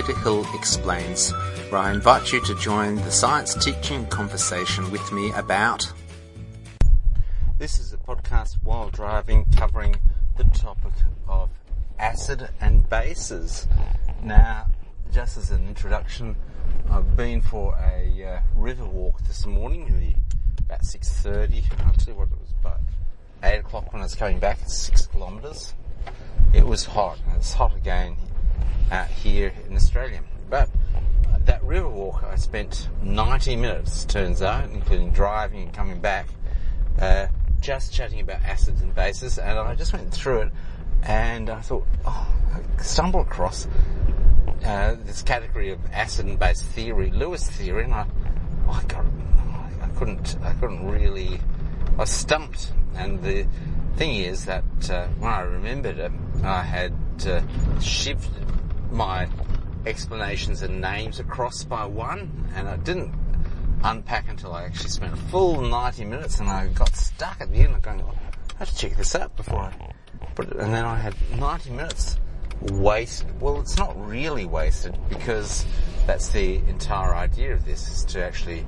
Dr. Hill Explains, where I invite you to join the science teaching conversation with me about... This is a podcast while driving covering the topic of acid and bases. Now, just as an introduction, I've been for a river walk this morning, about 6:30. I'll tell you what, it was about 8 o'clock when I was coming back. It's 6 kilometres. It was hot, and it's hot again out here in Australia. But that river walk, I spent 90 minutes, turns out, including driving and coming back, just chatting about acids and bases. And I just went through it, and I thought, I stumbled across this category of acid and base theory, Lewis theory, and I was stumped. And the thing is that when I remembered it, I had shifted my explanations and names across by one, and I didn't unpack until I actually spent a full 90 minutes, and I got stuck at the end of going, I have to check this out before I put it, and then I had 90 minutes wasted. Well, it's not really wasted, because that's the entire idea of this, is to actually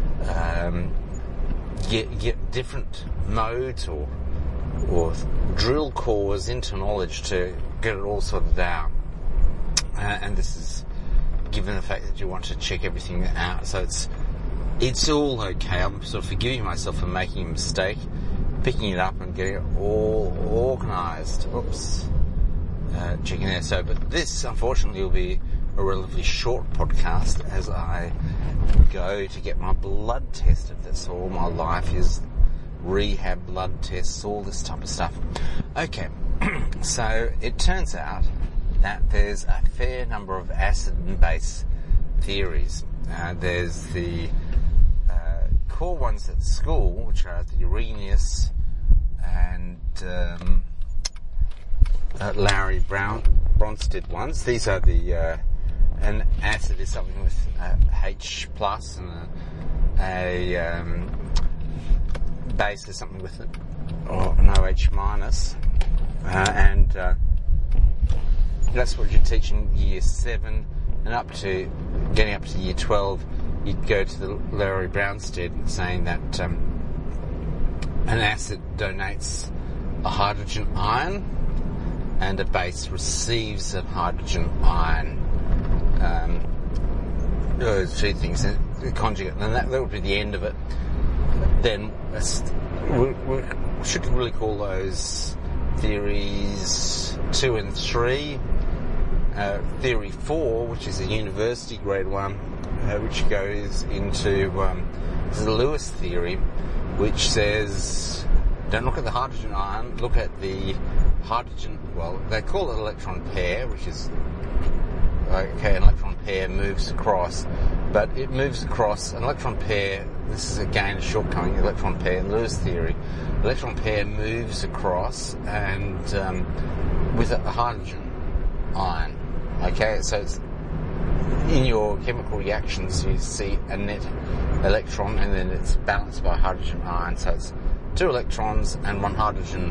get different modes or drill cores into knowledge to get it all sorted out. And this is given the fact that you want to check everything out, so it's all okay. I'm sort of forgiving myself for making a mistake, picking it up and getting it all organised. Checking there. So, but this unfortunately will be a relatively short podcast as I go to get my blood tested. That's all my life is, rehab, blood tests, all this type of stuff. Okay, so it turns out that there's a fair number of acid and base theories. There's the core ones at school, which are the Arrhenius and Lowry Bronsted ones. These are the an acid is something with H plus, and a base is something with an OH minus, and that's what you're teaching year 7, and up to getting up to year 12, you go to the Lowry Bronsted, saying that an acid donates a hydrogen ion and a base receives a hydrogen ion. Those two things, the conjugate, and that would be the end of it. Then we should really call those theories 2 and 3. Theory 4, which is a university grade one, which goes into the Lewis theory, which says don't look at the hydrogen ion, look at the hydrogen, well, they call it electron pair, which is, okay, an electron pair moves across, but it moves across, an electron pair, this is again a shortcoming, electron pair in Lewis theory, electron pair moves across and with a hydrogen ion. Okay, so it's, in your chemical reactions you see a net electron and then it's balanced by a hydrogen ion, so it's 2 electrons and 1 hydrogen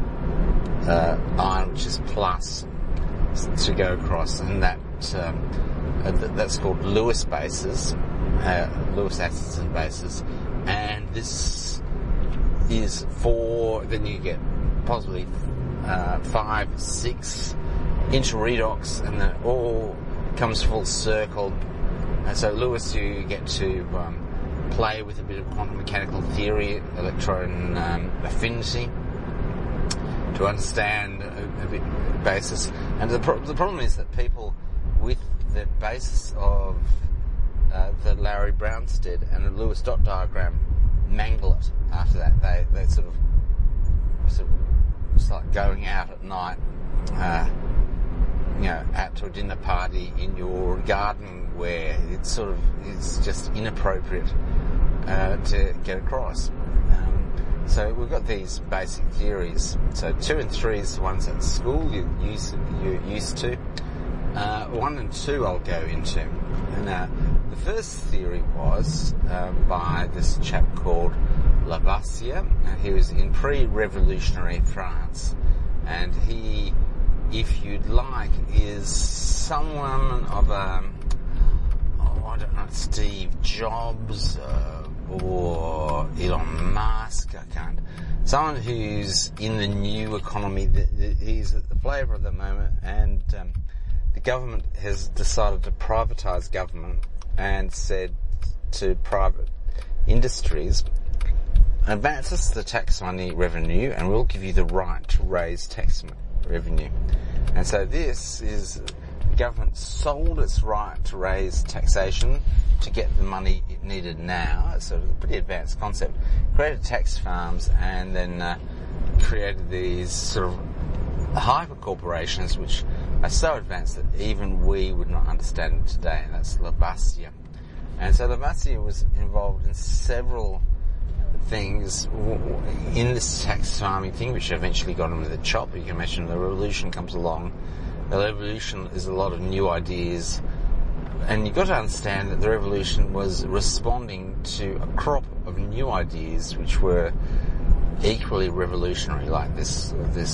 ion, which is plus, to go across, and that's called Lewis bases, Lewis acids and bases, and this is 4, then you get possibly 5, 6 into redox, and then it all comes full circle. And so Lewis, you get to play with a bit of quantum mechanical theory, electron affinity, to understand a bit basis. And the problem is that people with the basis of the Lowry Bronsted and the Lewis dot diagram mangle it after that. They sort of it's like going out at night, out to a dinner party in your garden, where it's just inappropriate to get across. So we've got these basic theories. So 2 and 3 is the ones at school you're used to. 1 and 2 I'll go into. And the first theory was by this chap called Lavoisier. He was in pre-revolutionary France, and he if you'd like, is someone of I don't know, Steve Jobs or Elon Musk. I can't. Someone who's in the new economy. He's at the flavour of the moment, and the government has decided to privatise government and said to private industries, advance us the tax money revenue and we'll give you the right to raise tax revenue. And so this is, the government sold its right to raise taxation to get the money it needed now. It's a pretty advanced concept. Created tax farms and then created these sort of hyper corporations which are so advanced that even we would not understand it today, and that's Lavasia. And so Lavasia was involved in several things in this tax farming thing, which eventually got him with a chop. You can imagine the revolution comes along. The revolution is a lot of new ideas, and you've got to understand that the revolution was responding to a crop of new ideas which were equally revolutionary, like this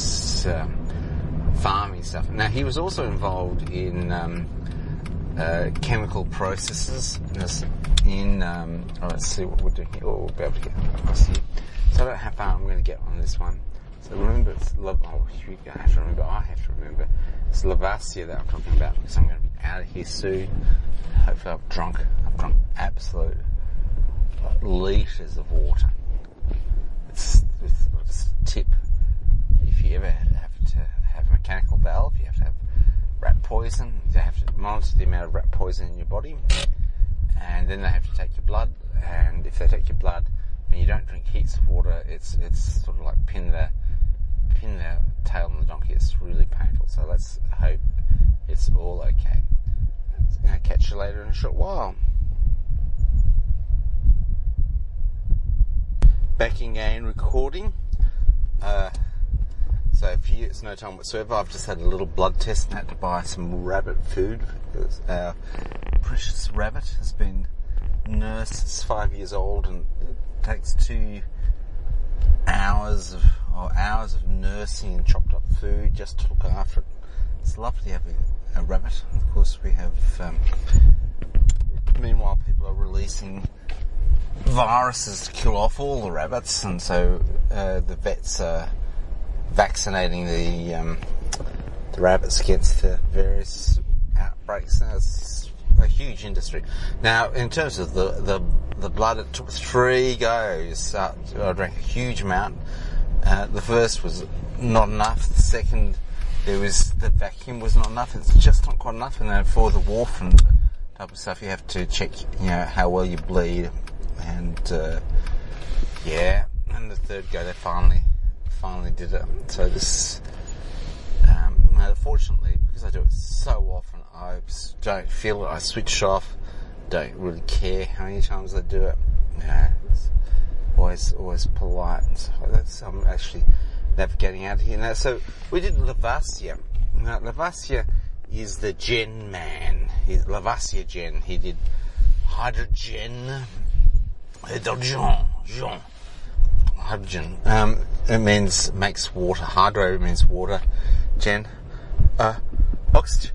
farming stuff. Now, he was also involved in chemical processes let's see what we're doing here. Oh, we'll be able to get across here. So I don't know how far I'm going to get on this one. So remember, I have to remember, it's Lavasia that I'm talking about, because I'm going to be out of here soon. Hopefully I've drunk absolute litres of water. It's just a tip. If you ever have to have a mechanical valve, you have to have rat poison. They have to monitor the amount of rat poison in your body, and then they have to take your blood. And if they take your blood and you don't drink heaps of water, it's sort of like pin the tail on the donkey. It's really painful. So let's hope it's all okay. I'll catch you later in a short while. Back again, recording. So for you, it's no time whatsoever. I've just had a little blood test and had to buy some rabbit food because our precious rabbit has been nursed. It's 5 years old, and it takes 2 hours of nursing and chopped up food just to look after it. It's lovely to have a rabbit. Of course, we have. Meanwhile, people are releasing viruses to kill off all the rabbits, and so the vets are vaccinating the rabbits against the various outbreaks. Now, it's a huge industry. Now, in terms of the blood, it took 3 goes. I drank a huge amount. The first was not enough. The second, the vacuum was not enough. It's just not quite enough. And then for the warfarin type of stuff, you have to check, how well you bleed. And and the third go, they finally did it. So this, fortunately, because I do it so often, I don't feel it. I switch off. Don't really care how many times I do it. It's always polite and stuff like that. So I'm actually navigating out of here now. So we did Lavasia. Now Lavasia is the gen man. He's Lavasia gen. He did hydrogen. Hydrogen. It means makes water. Hydro means water. Gen. Oxygen.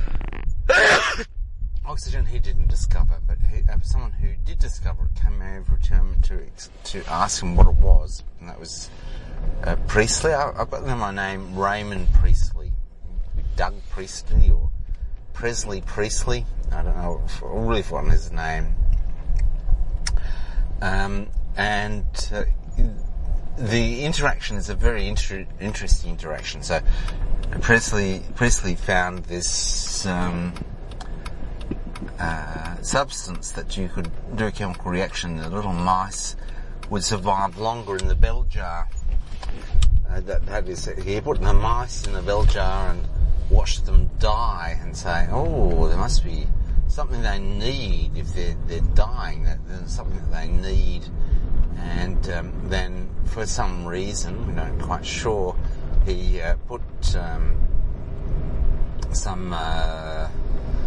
Oxygen he didn't discover, but someone who did discover it came over to him to ask him what it was, and that was Priestley. I've got my name Raymond Priestley, Doug Priestley or Presley Priestley. I don't know. I really forgotten his name. The interaction is a very interesting interaction. So Priestley found this substance that you could do a chemical reaction. The little mice would survive longer in the bell jar. He put the mice in the bell jar and watched them die, and say, "Oh, there must be something they need if they're dying. There's something that they need." And then, for some reason, we're not quite sure, he put some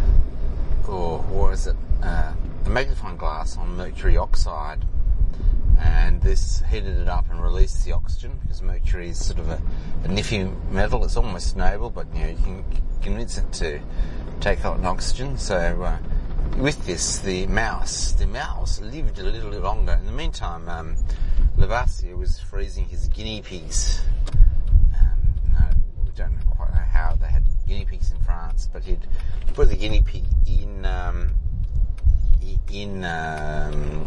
a magnifying glass on mercury oxide, and this heated it up and released the oxygen, because mercury is sort of a nifty metal. It's almost noble, but you can convince it to take on oxygen. So with this, the mouse lived a little longer. In the meantime, Lavoisier was freezing his guinea pigs. We don't quite know how they had guinea pigs in France, but he'd put the guinea pig in an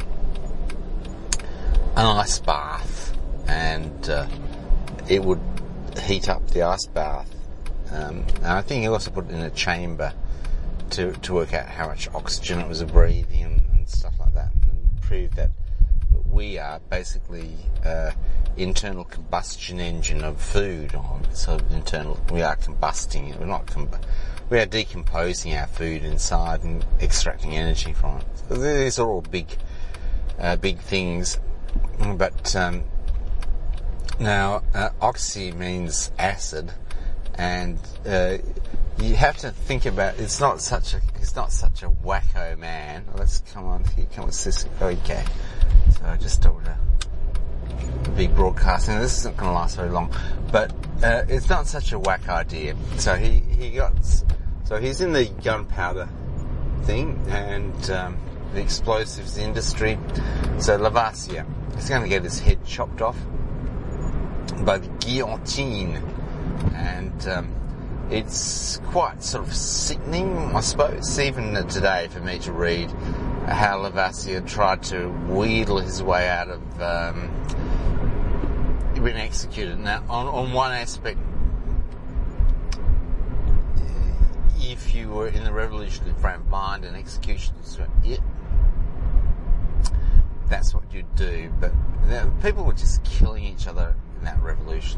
ice bath, and it would heat up the ice bath. And I think he also put it in a chamber to work out how much oxygen it was breathing and stuff like that, and prove that we are basically internal combustion engine of food, or sort of internal. We are combusting it. We are decomposing our food inside and extracting energy from it. So these are all big things. But now oxy means acid, and you have to think about. He's not such a wacko man. Let's come on sis. Okay, so I just talked a big broadcasting. This isn't going to last very long, but it's not such a whack idea. So he's in the gunpowder thing and the explosives industry. So Lavoisier is going to get his head chopped off by the guillotine, and it's quite sort of sickening, I suppose, even today, for me to read how Lavoisier tried to wheedle his way out of being executed. Now, on one aspect, if you were in the revolutionary frame of mind and execution was it, that's what you'd do. But people were just killing each other in that revolution.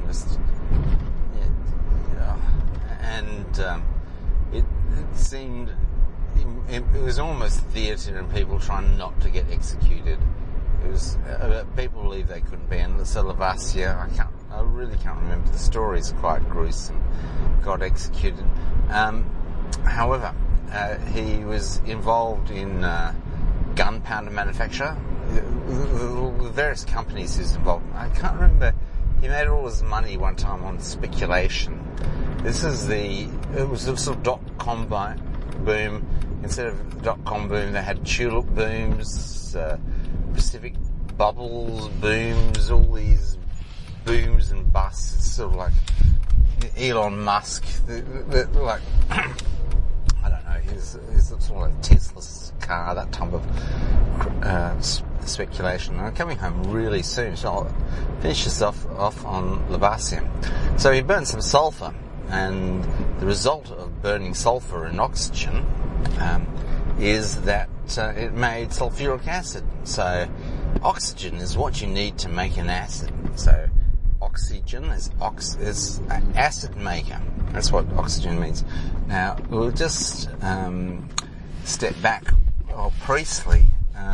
It seemed it was almost theatre and people trying not to get executed. It was people believe they couldn't be, and so Lavoisier, I really can't remember the story. It's quite gruesome. Got executed. However, he was involved in gunpowder manufacture. The various companies he was involved in. I can't remember. He made all his money one time on speculation. It was a sort of dot-com boom. Instead of dot-com boom, they had tulip booms, Pacific bubbles booms, all these booms and busts. It's sort of like Elon Musk, like, I don't know, he's sort of like Tesla's car, that type of speculation. I'm coming home really soon, so I'll finish this off on Lavoisier. So he burned some sulphur, and the result of burning sulphur and oxygen is that it made sulfuric acid. So oxygen is what you need to make an acid. So oxygen is acid maker. That's what oxygen means. Now we'll just step back. Priestley,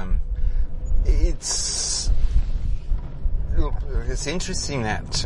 it's interesting that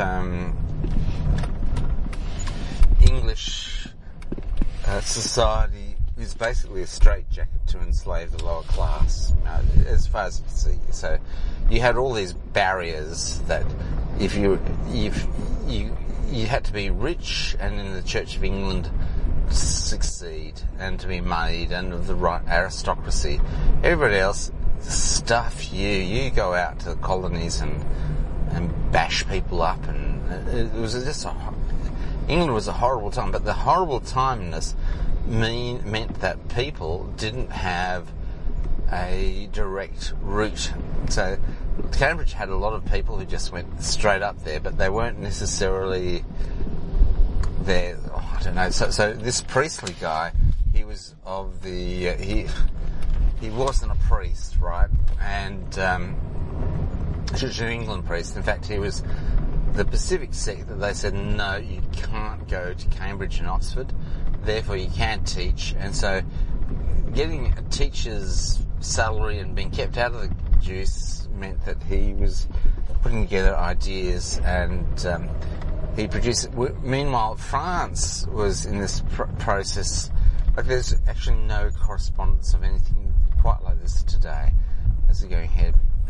English society is basically a straitjacket to enslave the lower class, as far as you can see. So you had all these barriers that if you had to be rich and in the Church of England to succeed and to be made and of the right aristocracy. Everybody else, stuff you go out to the colonies and bash people up, and it was just England was a horrible time. But the horrible timeness meant that people didn't have a direct route. So Cambridge had a lot of people who just went straight up there, but they weren't necessarily there. I don't know. So this Priestley guy, he was of the he wasn't a priest, right? And Church of England priest. In fact, he was the Pacific sect that they said, no, you can't go to Cambridge and Oxford, therefore you can't teach. And so getting a teacher's salary and being kept out of the juice meant that he was putting together ideas, and he produced it. Meanwhile, France was in this process. Like, there's actually no correspondence of anything quite like this today as we're going ahead.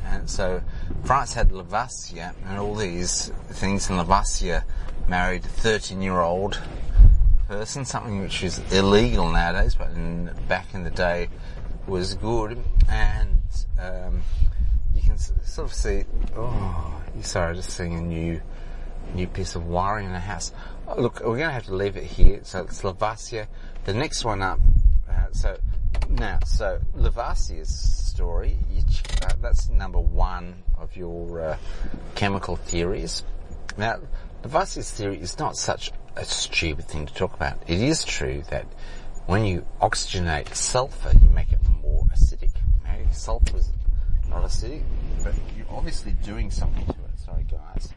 And so France had Lavoisier and all these things, and Lavoisier married a 13-year-old person, something which is illegal nowadays, but back in the day was good. And you can sort of see, sorry, just seeing a new piece of wiring in the house. Oh, look, we're going to have to leave it here. So it's Lavoisier. The next one up, so Lavoisier's story, that's number one of your chemical theories. Now, Lavoisier's theory is not such a stupid thing to talk about. It is true that when you oxygenate sulfur, you make it more acidic. Maybe sulfur is not acidic, but you're obviously doing something to it. Sorry, guys.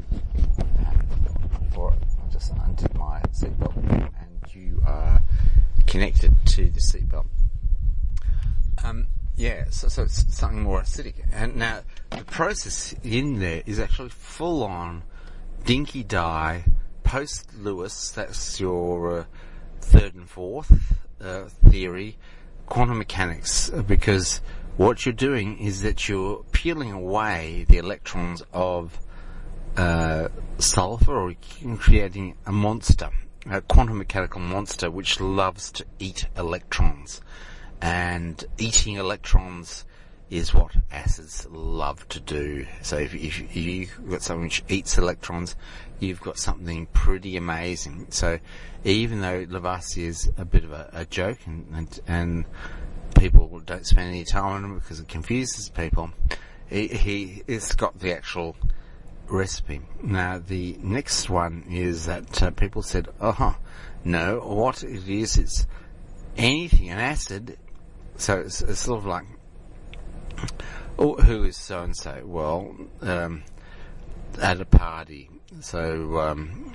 I just undid my seatbelt, and you are connected to the seatbelt. So it's something more acidic. And now, the process in there is actually full-on dinky dye, post-Lewis, that's your third and fourth theory, quantum mechanics, because what you're doing is that you're peeling away the electrons of sulfur, or creating a monster, a quantum mechanical monster which loves to eat electrons. And eating electrons is what acids love to do. So if you've got something which eats electrons, you've got something pretty amazing. So even though Lavoisier is a bit of a joke, and people don't spend any time on him because it confuses people, it's got the actual recipe. Now the next one is that people said, no, what it is, it's anything, an acid. So it's sort of like, who is so-and-so? Well, at a party. So,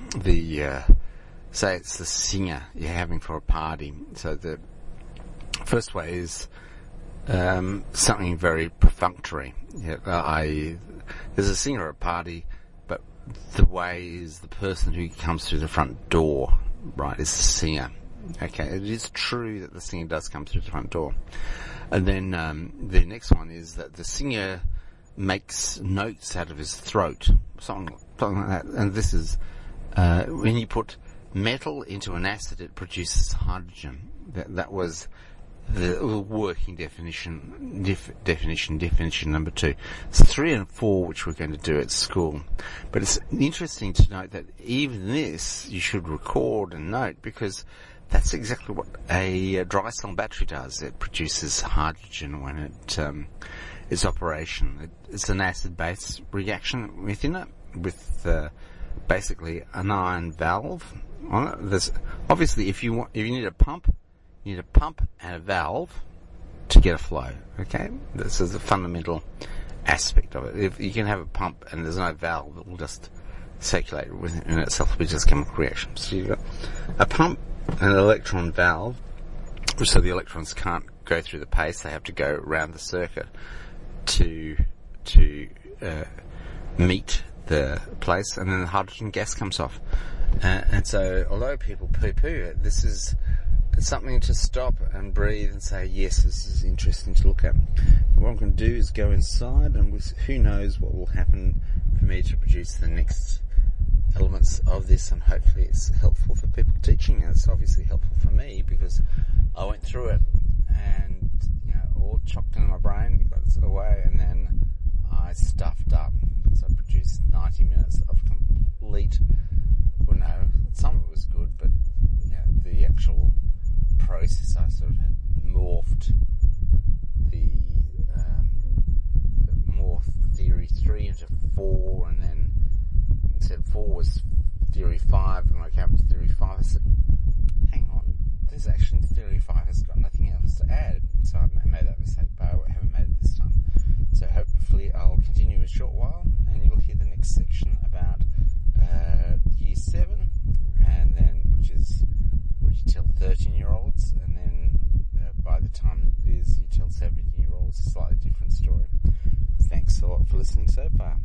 say it's the singer you're having for a party. So the first way is, something very perfunctory. There's a singer at a party, but the way is the person who comes through the front door, right, is the singer. Okay, it is true that the singer does come through the front door. And then the next one is that the singer makes notes out of his throat, something like that. And this is, when you put metal into an acid, it produces hydrogen. That was the working definition number 2. It's 3 and 4, which we're going to do at school. But it's interesting to note that even this you should record and note, because that's exactly what a dry cell battery does. It produces hydrogen when its operation. It's an acid-base reaction within it, with basically an iron valve on it. There's obviously, if you need a pump, you need a pump and a valve to get a flow. Okay, this is the fundamental aspect of it. If you can have a pump and there's no valve, it will just circulate within itself. It'll be just chemical reactions. So you've got a pump, an electron valve, so the electrons can't go through the paste, they have to go around the circuit to meet the place, and then the hydrogen gas comes off. And so, although people poo-poo it, this is something to stop and breathe and say, yes, this is interesting to look at. What I'm going to do is go inside, and who knows what will happen for me to produce the next elements of this, and hopefully it's helpful for people teaching. And it's obviously helpful for me because I went through it and all chopped in my brain, got it away, and then I stuffed up. So I produced 90 minutes of complete, some of it was good, but the actual process, I sort of had morphed theory 3 into 4, and then said 4 was theory 5, and when I came up to theory 5, I said, hang on, this actually theory 5 has got nothing else to add. So I made that mistake, but I haven't made it this time. So hopefully I'll continue a short while, and you'll hear the next section about year 7, and then, which is what you tell 13-year-olds, and then by the time it is you tell 17-year-olds, a slightly different story. Thanks a lot for listening so far.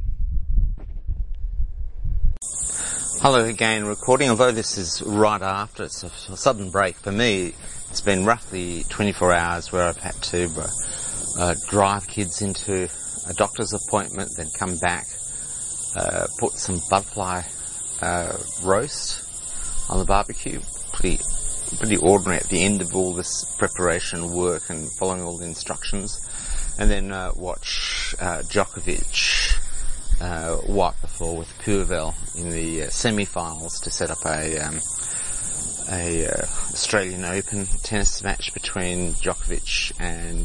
Hello again, recording. Although this is right after, it's a sudden break for me. It's been roughly 24 hours where I've had to drive kids into a doctor's appointment, then come back, put some butterfly roast on the barbecue. Pretty ordinary at the end of all this preparation work and following all the instructions. And then watch Djokovic wipe the floor with Puervel in the semi-finals to set up a Australian Open tennis match between Djokovic and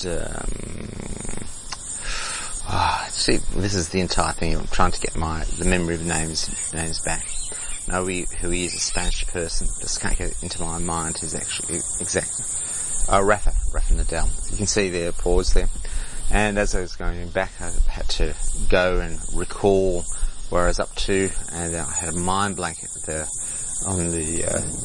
see, this is the entire thing. I'm trying to get the memory of names back. Know who he is, a Spanish person. Just can't get into my mind who's actually exactly. Rafa Nadal. You can see their pause there. And as I was going back, I had to go and recall where I was up to, and I had a mind blank on the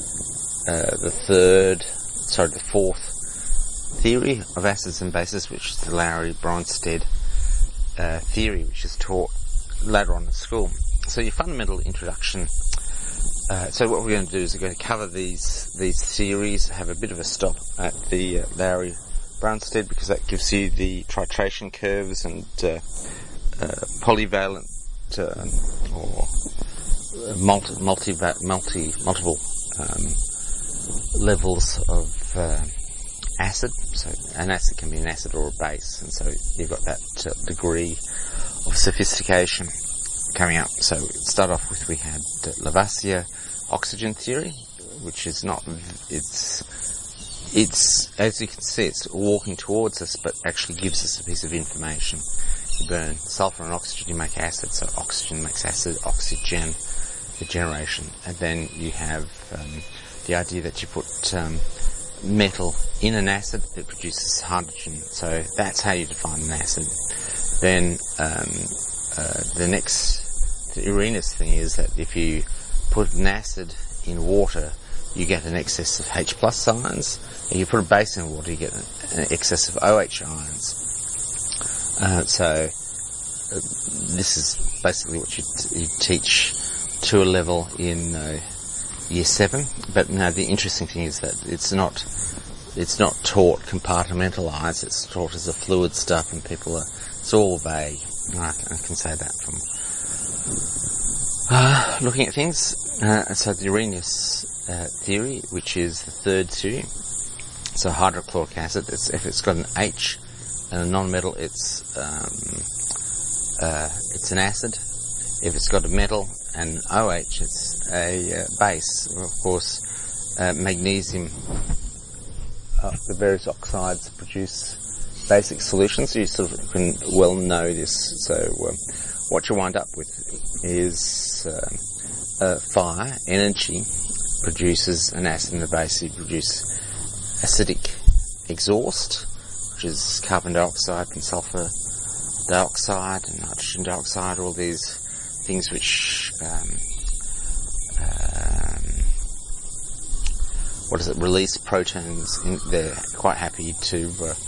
fourth theory of acids and bases, which is the Lowry Bronsted theory, which is taught later on in school. So your fundamental introduction. So what we're going to do is we're going to cover these theories, have a bit of a stop at the Lowry Bronsted, because that gives you the titration curves and polyvalent or multiple levels of acid. So an acid can be an acid or a base, and so you've got that degree of sophistication coming up. So start off with, we had Lavoisier oxygen theory, which is not, it's as you can see, it's walking towards us, but actually gives us a piece of information. You burn sulfur and oxygen, you make acid, so oxygen makes acid, oxygen, the generation. And then you have the idea that you put metal in an acid, it produces hydrogen. So that's how you define an acid. Then the Arrhenius thing is that if you put an acid in water, you get an excess of H plus ions. If you put a base in water, you get an excess of OH ions. So this is basically what you teach to a level in year 7. But no, the interesting thing is that it's not taught compartmentalized. It's taught as a fluid stuff, and it's all vague. I can say that from looking at things. So the Arrhenius theory, which is the third theory. So hydrochloric acid, if it's got an H and a non-metal, it's an acid. If it's got a metal and OH, it's a base. Of course, magnesium, the various oxides produce basic solutions. So you sort of can well know this. So what you wind up with is fire, energy, produces an acid and a base. You produce acidic exhaust, which is carbon dioxide and sulfur dioxide and nitrogen dioxide, all these things which release protons. They're quite happy to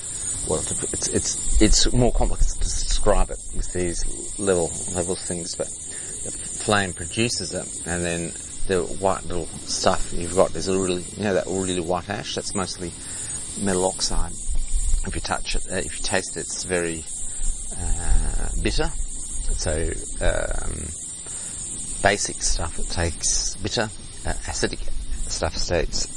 it's more complex to describe it with these level things, but the flame produces it, and then the white little stuff you've got is that really white ash. That's mostly metal oxide. If you touch it, if you taste it, it's very bitter. So basic stuff, it tastes bitter. Acidic stuff tastes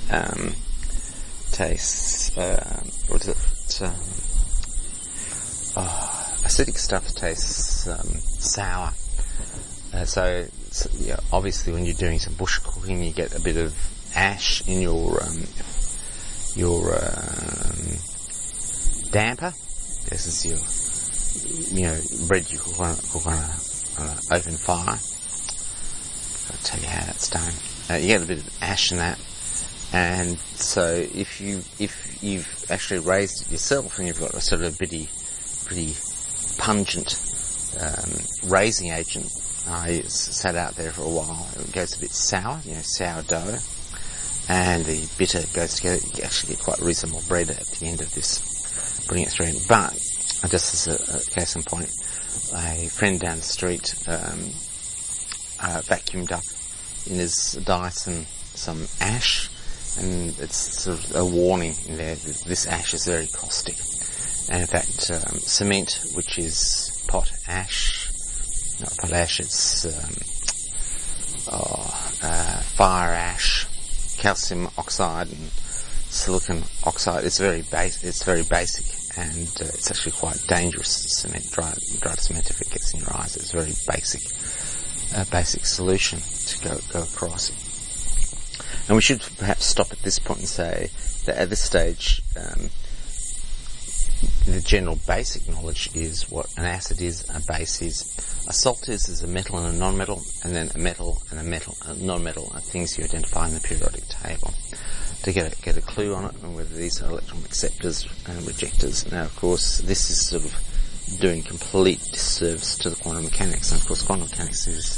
acidic stuff tastes sour. So obviously when you're doing some bush cooking, you get a bit of ash in your damper. This is your bread you cook on an open fire. I'll tell you how that's done. You get a bit of ash in that, and so if you've actually raised it yourself and you've got a sort of pretty pungent raising agent, it's sat out there for a while, it goes a bit sour, sourdough, and the bitter goes together. You actually get quite reasonable bread at the end of this, putting it through in. But just as a case in point, a friend down the street vacuumed up in his Dyson some ash, and it's sort of a warning in there that this ash is very caustic. And in fact, cement, which is potash, not potash, it's fire ash, calcium oxide, and silicon oxide. It's very basic, and it's actually quite dangerous. Cement, dried cement, if it gets in your eyes, it's a very basic solution to go across. And we should perhaps stop at this point and say that at this stage, the general basic knowledge is what an acid is, a base is. A salt is a metal and a non-metal, and then a metal and a non-metal are things you identify in the periodic table. To get a clue on it, and whether these are electron acceptors and rejectors. Now, of course, this is sort of doing complete disservice to the quantum mechanics, and of course quantum mechanics is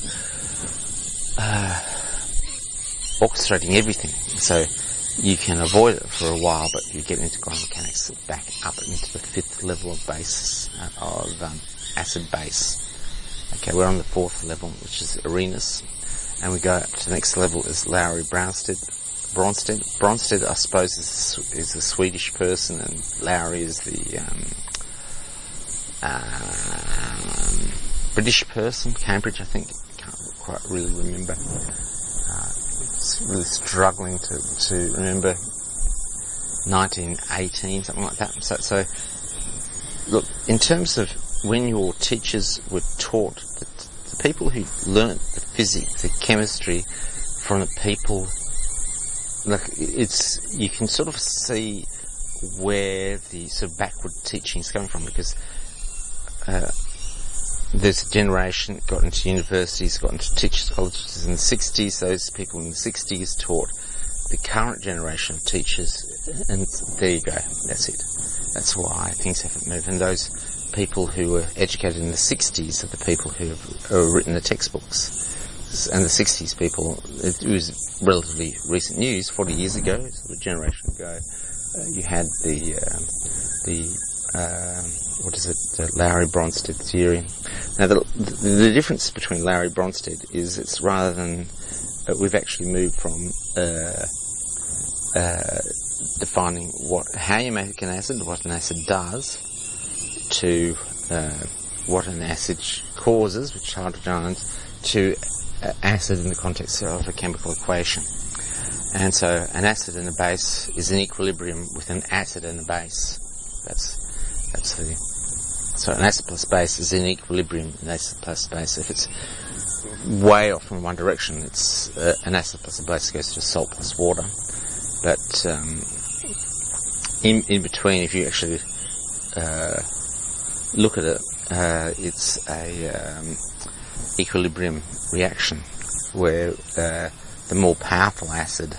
orchestrating everything. So you can avoid it for a while, but you get into quantum mechanics back up into the fifth level of base, acid base. Okay, we're on the fourth level, which is Arrhenius, and we go up to the next level is Lowry-Bronsted. Bronsted, I suppose, is a Swedish person, and Lowry is the British person, Cambridge, I think. Can't quite really remember. Really struggling to remember 1918, something like that. So look, in terms of when your teachers were taught, the people who learnt the physics, the chemistry from the people, look, you can sort of see where the sort of backward teaching is coming from, because there's a generation that got into universities, got into teachers' colleges in the 60s. Those people in the 60s taught the current generation of teachers, and there you go. That's it. That's why things haven't moved. And those people who were educated in the 60s are the people who have written the textbooks. And the 60s people, it was relatively recent news, 40 years ago, sort of a generation ago. You had the Lowry-Bronsted theory. Now, the difference between Lowry-Bronsted is it's rather than we've actually moved from defining how you make an acid, what an acid does, to what an acid causes, which is hydrogen ions, to acid in the context of a chemical equation. And so an acid and a base is in equilibrium with an acid and a base. So an acid plus base is in equilibrium with an acid plus base. If it's way off in one direction, it's an acid plus a base goes to salt plus water. But in between, if you actually look at it, it's a equilibrium reaction where the more powerful acid,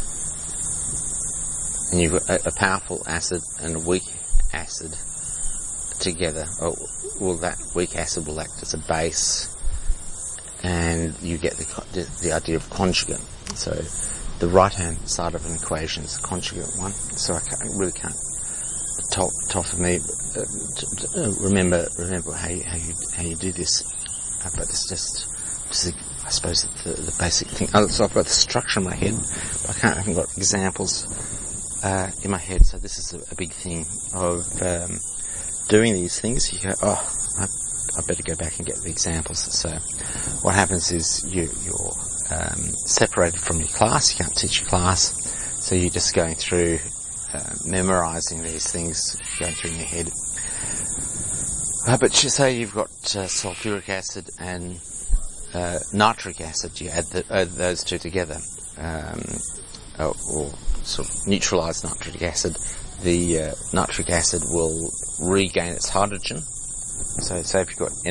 and you've got a powerful acid and a weak acid together, that weak acid will act as a base, and you get the idea of conjugate. So the right-hand side of an equation is a conjugate one. So I really can't top of me remember how you do this, but it's just I suppose the basic thing. So I've got the structure in my head, but I haven't got examples in my head. So this is a big thing of doing these things. You go, I better go back and get the examples. So what happens is you're separated from your class. You can't teach your class, so you're just going through memorizing these things, going through in your head. But say you've got sulfuric acid and nitric acid, you add those two together, or sort of neutralize nitric acid. The nitric acid will regain its hydrogen. So say if you've got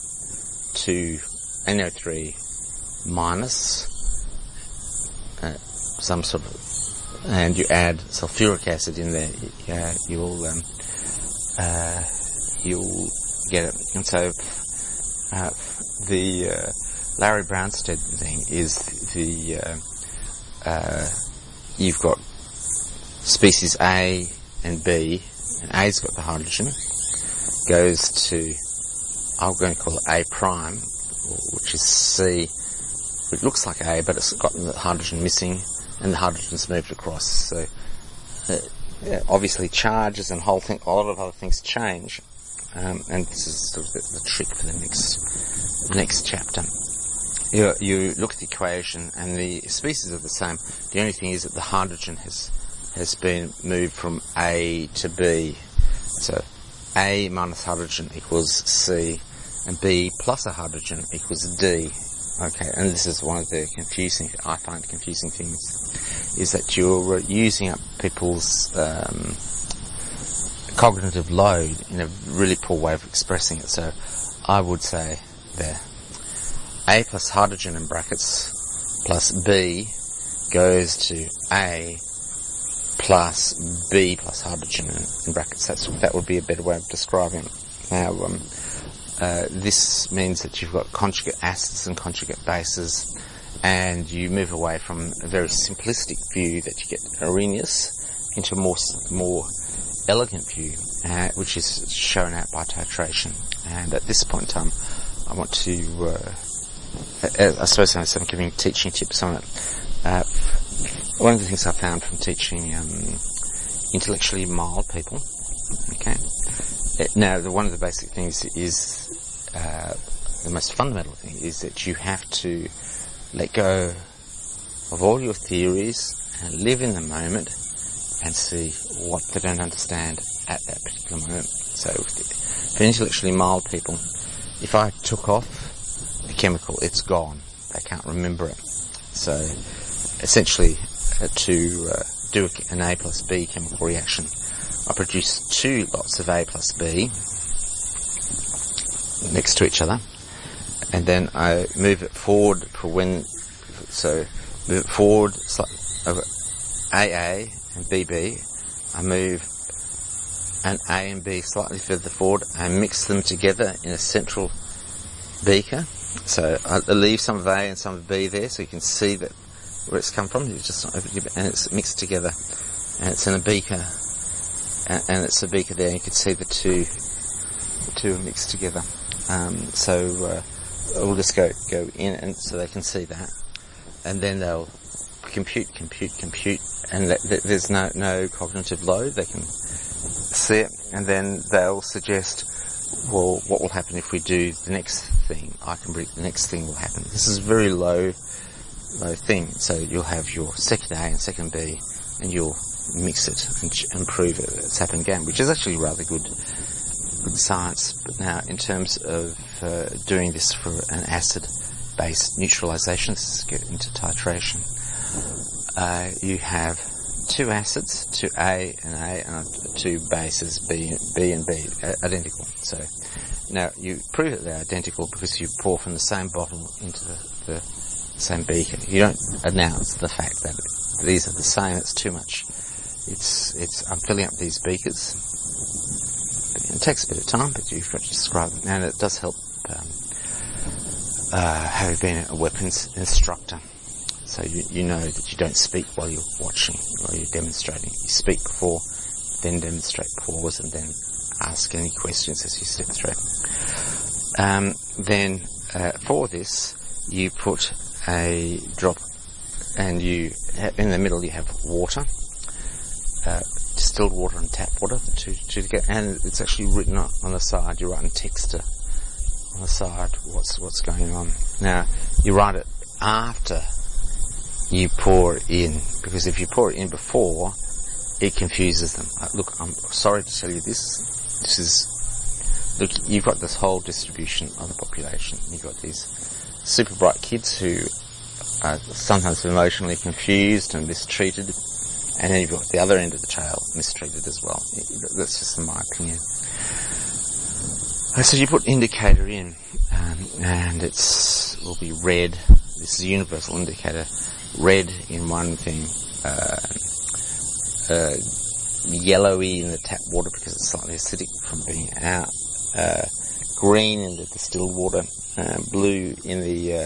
NO3 minus some sort of, and you add sulfuric acid in there, you'll get it. And so the Lowry-Bronsted thing is you've got species A and B, and A's got the hydrogen, goes to, I'm going to call it A prime, which is C. It looks like A, but it's got the hydrogen missing, and the hydrogen's moved across. So obviously charges and a lot of other things change. And this is sort of the trick for the next chapter. You look at the equation and the species are the same. The only thing is that the hydrogen has been moved from A to B. So A minus hydrogen equals C, and B plus a hydrogen equals D. Okay, and this is one of the I find confusing things, is that you're using up people's cognitive load in a really poor way of expressing it. So I would say there, A plus hydrogen in brackets plus B goes to A plus B plus hydrogen in brackets. That would be a better way of describing it. Now, this means that you've got conjugate acids and conjugate bases, and you move away from a very simplistic view that you get Arrhenius into a more elegant view, which is shown out by titration. And at this point in time, I want to, I suppose I'm giving teaching tips on it. One of the things I found from teaching intellectually mild people, okay. Now, one of the basic things is, the most fundamental thing is that you have to let go of all your theories and live in the moment and see what they don't understand at that particular moment. So, for intellectually mild people, if I took off the chemical, it's gone. They can't remember it. So, essentially, to do an A plus B chemical reaction, I produce 2 lots of A plus B next to each other, and then I move it forward move it forward slightly over AA and BB. I move an A and B slightly further forward and mix them together in a central beaker. So I leave some of A and some of B there so you can see that where it's come from. It's just not open, and it's mixed together, and it's in a beaker, and it's a beaker there, and you can see the two are mixed together. So we'll just go in, and so they can see that, and then they'll compute, and there's no cognitive load. They can see it, and then they'll suggest, well, what will happen if we do the next thing? I can predict the next thing will happen. This is a very low thing. So you'll have your second A and second B, and you'll mix it and prove it's happened again, which is actually rather good science. But now, in terms of doing this for an acid-based neutralization, let's get into titration. You have 2 acids, 2 A and 2 bases, B and B, identical. So now you prove that they're identical because you pour from the same bottle into the same beaker. You don't announce the fact that these are the same. It's too much. I'm filling up these beakers. It takes a bit of time, but you've got to describe it, and it does help having been a weapons instructor. So you know that you don't speak while you're watching, while you're demonstrating. You speak before, then demonstrate, pause, and then ask any questions as you step through. Then for this, you put a drop, and in the middle you have water, distilled water and tap water, the two together, and it's actually written on the side. You're writing text on the side what's going on. Now you write it after you pour it in, because if you pour it in before, it confuses them. Look, I'm sorry to tell you this. Look, you've got this whole distribution of the population. You've got these super bright kids who are sometimes emotionally confused and mistreated, and then you've got the other end of the tail, mistreated as well. That's just in my opinion. So you put indicator in, and will be red. This is a universal indicator. Red in one thing, yellowy in the tap water because it's slightly acidic from being out, green in the distilled water, blue in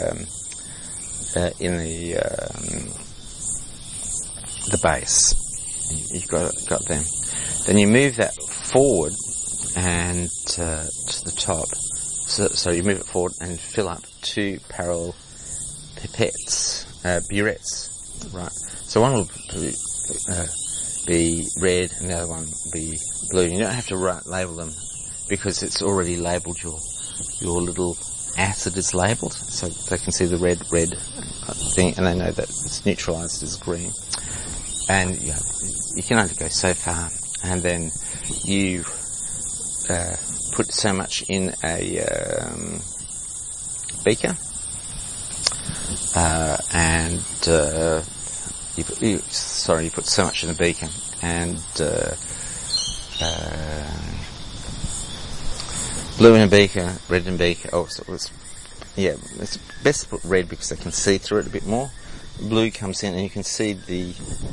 the base. You've got them. Then you move that forward and to the top. So you move it forward and fill up 2 parallel pipettes, burettes, right? So one will be red and the other one be blue. You don't have to label them because it's already labelled. Your little acid is labelled, so they can see the red thing, and they know that it's neutralised as green. And you can only go so far, and then you put so much in a beaker, and you put so much in a beaker, and blue in a beaker, red in a beaker. It's best to put red because they can see through it a bit more. Blue comes in and you can see the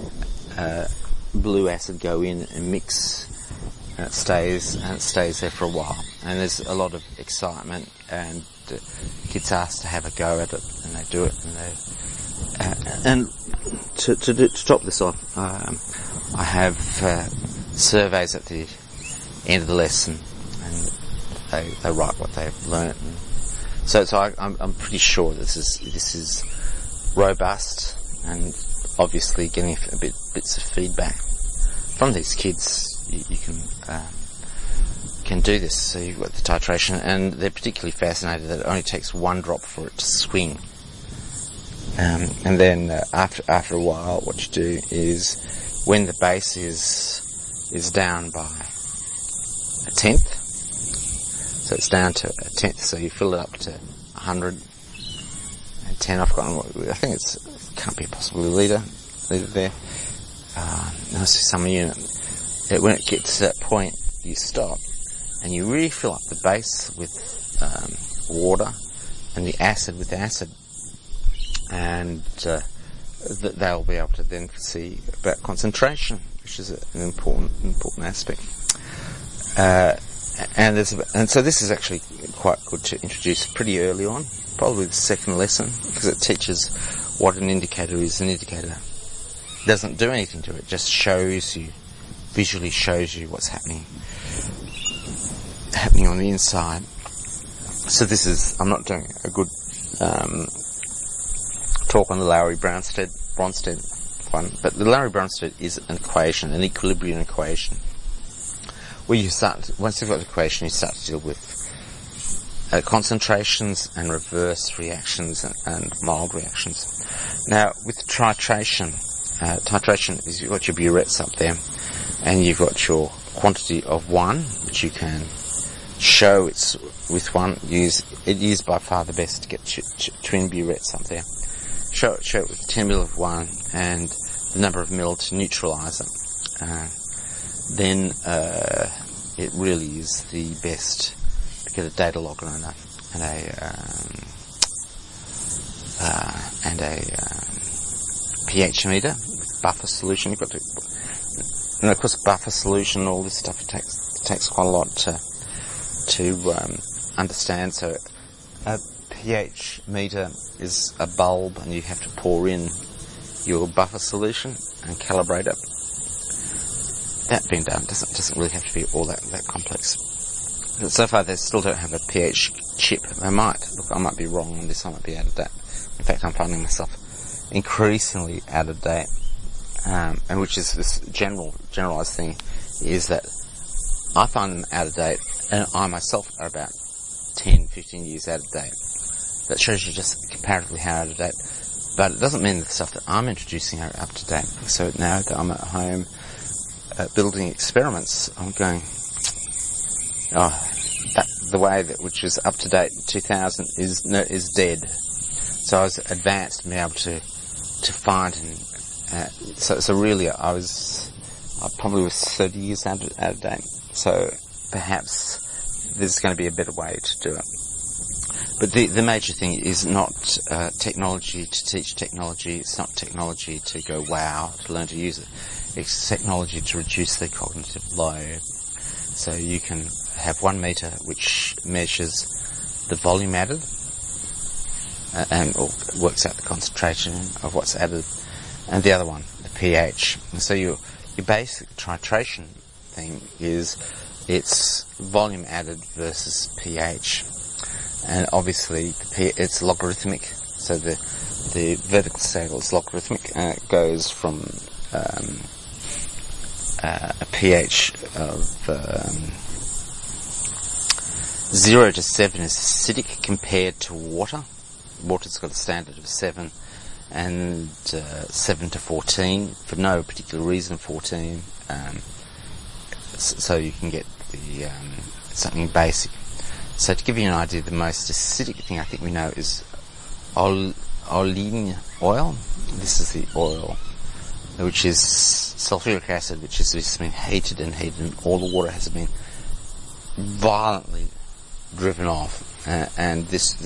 blue acid go in and mix, and it stays there for a while. And there's a lot of excitement, and kids ask to have a go at it, and they do it. And to top this off, I have surveys at the end of the lesson, and they write what they've learnt. And so I'm pretty sure this is robust, and obviously getting bits of feedback from these kids. You can do this. So you've got the titration, and they're particularly fascinated that it only takes one drop for it to swing. And then after a while, what you do is, when the base is down by a tenth, so it's down to a tenth, so you fill it up to 110. I've forgotten I think it can't be possibly a litre there. I see some unit. When it gets to that point, you stop and you refill up the base with water and the acid with acid, and they'll be able to then see about concentration, which is an important aspect. And so this is actually quite good to introduce pretty early on, probably the second lesson, because it teaches what an indicator is. An indicator doesn't do anything to it, just visually shows you what's happening on the inside. So I'm not doing a good talk on the Lowry-Bronsted one, but the Lowry-Bronsted is an equation, an equilibrium equation, where once you've got the equation, you start to deal with concentrations and reverse reactions and mild reactions. Now, with titration is you've got your burettes up there, and you've got your quantity of 1, which you can show it's with 1. It is by far the best to get twin burettes up there. Show it with 10 ml of 1 and the number of ml to neutralise it. Then it really is the best to get a data logger and a pH meter with buffer solution. You've got to, and of course, buffer solution, all this stuff, it takes quite a lot to understand. So a pH meter is a bulb, and you have to pour in your buffer solution and calibrate it. That being done doesn't really have to be all that complex. But so far, they still don't have a pH chip. They might. Look, I might be wrong on this. I might be out of date. In fact, I'm finding myself increasingly out of date. And which is this generalized thing, is that I find them out of date, and I myself are about 10, 15 years out of date. That shows you just comparatively how out of date. But it doesn't mean that the stuff that I'm introducing are up to date. So now that I'm at home building experiments, I'm going, the way which was up to date in 2000 is dead. So I was advanced and be able to find so really I probably was 30 years out of date. So perhaps there's going to be a better way to do it. But the major thing is not technology to teach technology. It's not technology to go wow, to learn to use it. It's technology to reduce the cognitive load. So you can have 1 meter which measures the volume added and works out the concentration of what's added, and the other one, the pH. And so your basic titration thing is it's volume added versus pH. And obviously it's logarithmic, so the vertical scale is logarithmic, and it goes from a pH of 0 to 7 is acidic compared to water. Water's got a standard of 7, and 7 to 14 for no particular reason. 14, so you can get the something basic. So to give you an idea, the most acidic thing I think we know is olein oil. This is the oil, which is sulfuric acid, which has just been heated, and all the water has been violently driven off, and this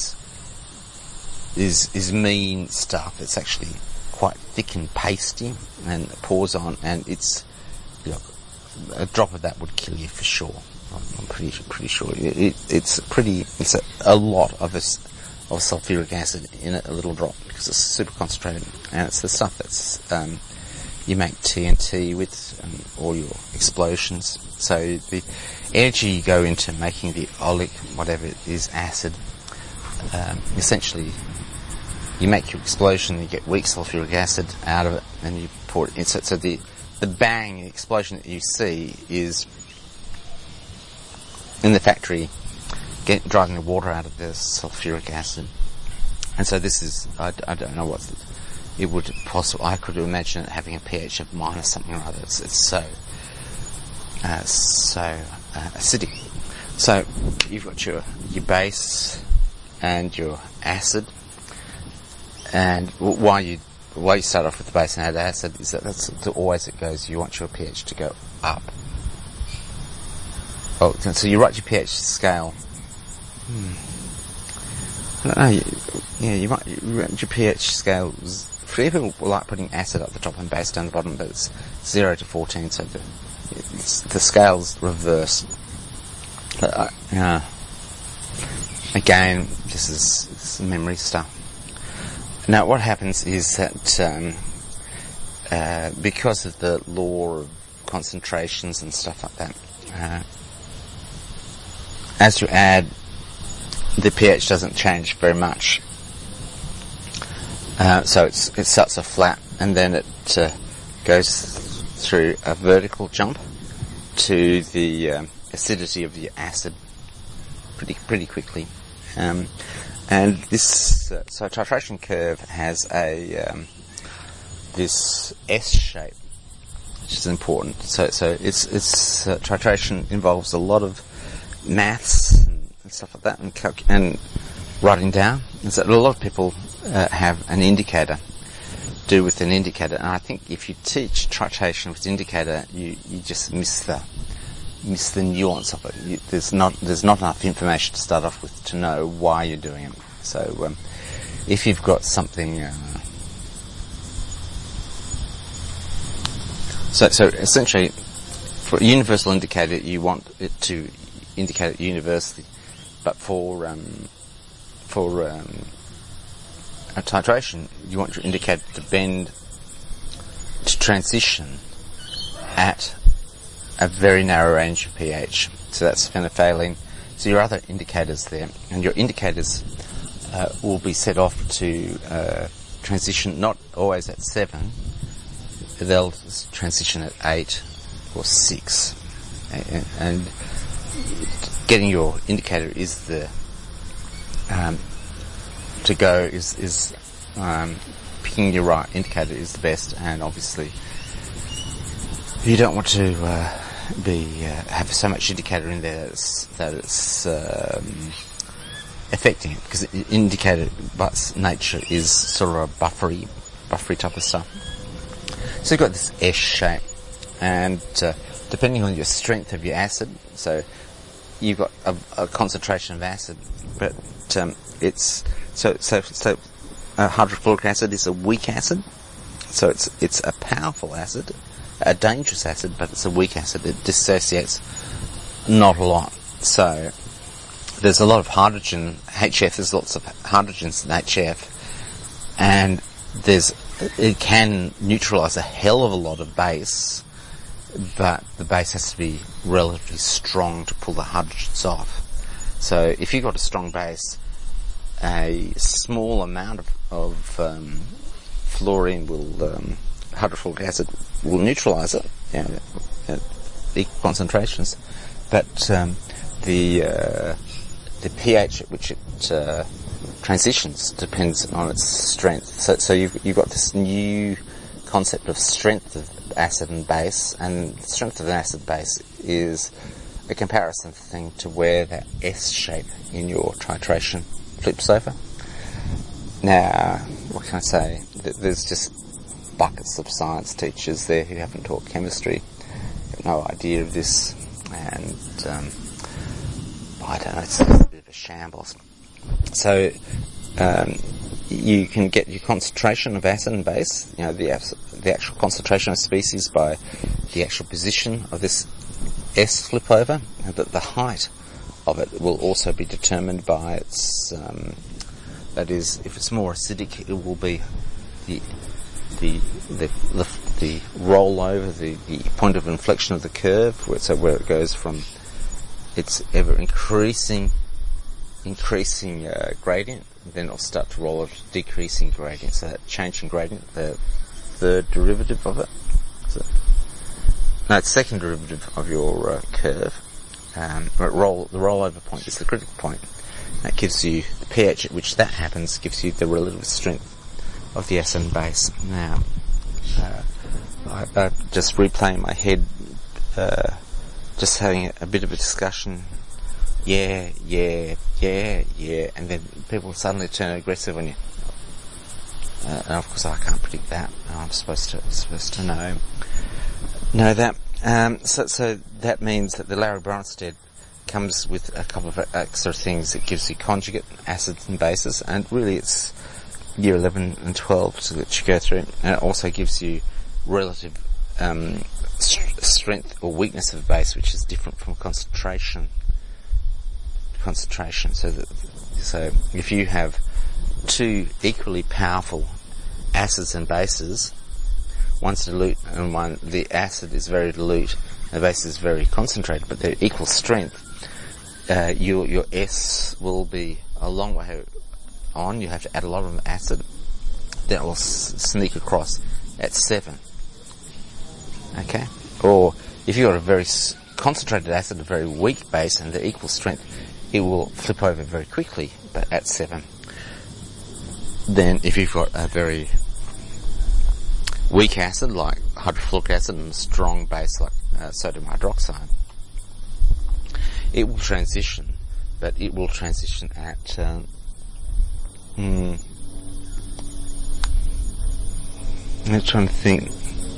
is mean stuff. It's actually quite thick and pasty, and it pours on, and it's, look, a drop of that would kill you for sure. I'm pretty sure. It's a lot of sulfuric acid in a little drop, because it's super concentrated, and it's the stuff that's you make TNT with, all your explosions. So the energy you go into making the oleic, whatever it is, acid, essentially you make your explosion, you get weak sulfuric acid out of it, and you pour it in. So the bang, the explosion that you see is in the factory driving the water out of the sulfuric acid. And so this is, I don't know what it would possibly, I could imagine it having a pH of minus something or other. It's so acidic. So you've got your base and your acid, and why you start off with the base and add acid is that's always it goes. You want your pH to go up. Oh, so you write your pH scale. I don't know. You write your pH scale. For people like putting acid up the top and base down the bottom, but it's 0 to 14, so the scale's reversed. Again, this is memory stuff. Now, what happens is that because of the law of concentrations and stuff like that, as you add, the pH doesn't change very much. So it starts off flat, and then it goes through a vertical jump to the acidity of the acid pretty quickly. And this so titration curve has this S shape, which is important. So it's titration involves a lot of maths and stuff like that, and writing down. And so a lot of people have an indicator, do with an indicator, and I think if you teach titration with indicator, you just miss the nuance of it. There's not enough information to start off with to know why you're doing it. So if you've got something, so essentially for a universal indicator, you want it to indicate it universally, but for a titration, you want your indicator to bend, to transition at a very narrow range of pH. So that's phenolphthalein. So your other indicators there, and your indicators will be set off to transition not always at 7. They'll transition at 8 or 6. And getting your indicator is the to go is picking your right indicator is the best, and obviously you don't want to have so much indicator in there that it's affecting it, because indicator by its nature is sort of a buffery type of stuff. So you've got this S shape, and depending on your strength of your acid, so you've got a concentration of acid, but it's so hydrofluoric acid is a weak acid, so it's a powerful acid, a dangerous acid, but it's a weak acid. It dissociates not a lot. So there's a lot of hydrogen, HF, there's lots of hydrogens in HF, and it can neutralize a hell of a lot of base, but the base has to be relatively strong to pull the hydrogens off. So if you've got a strong base, a small amount of fluorine hydrofluoric acid will neutralize it, equal concentrations, but the pH at which it transitions depends on its strength. So you've got this new concept of strength of acid and base, and the strength of an acid base is a comparison thing to where that S shape in your titration flips over. Now, what can I say? There's just buckets of science teachers there who haven't taught chemistry, have no idea of this, and I don't know, it's a bit of a shambles. So you can get your concentration of acid and base, the actual concentration of species by the actual position of this S flip over, and that the height of it will also be determined by its, that is, if it's more acidic, it will be the rollover, the point of inflection of the curve, where it goes from its ever increasing gradient, then it'll start to roll over to decreasing gradient. So that change in gradient, the third derivative of it. It's second derivative of your curve. The rollover point is the critical point. That gives you the pH at which that happens, gives you the relative strength of the acid and base. Now, I just replay in my head, just having a bit of a discussion. Yeah, and then people suddenly turn aggressive on you. And of course I can't predict that. I'm supposed to know that. So that means that the Larry Bronsted comes with a couple of extra things. It gives you conjugate acids and bases, and really it's year 11 and 12 that you go through, and it also gives you relative strength or weakness of base, which is different from concentration. So if you have two equally powerful acids and bases, one's dilute and the acid is very dilute, the base is very concentrated, but they're equal strength, your S will be a long way on. You have to add a lot of acid. That will sneak across at 7. Okay? Or if you've got a very concentrated acid, a very weak base, and they're equal strength, it will flip over very quickly, but at 7. Then if you've got a very weak acid like hydrofluoric acid and a strong base like sodium hydroxide, it will transition, but it will transition at I'm trying to think.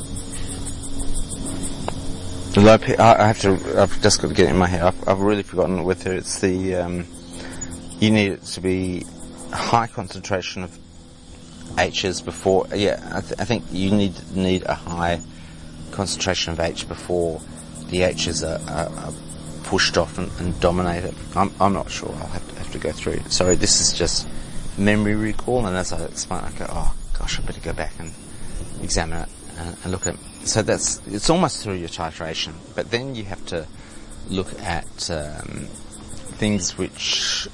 I've just got to get it in my head. I've really forgotten whether it's the, you need it to be high concentration of H's before, I think you need a high concentration of H before the H's are pushed off and dominated. I'm not sure. I'll have to go through. Sorry, this is just memory recall, and as I explain, I go, oh gosh, I better go back and examine it and look at it. So it's almost through your titration, but then you have to look at things which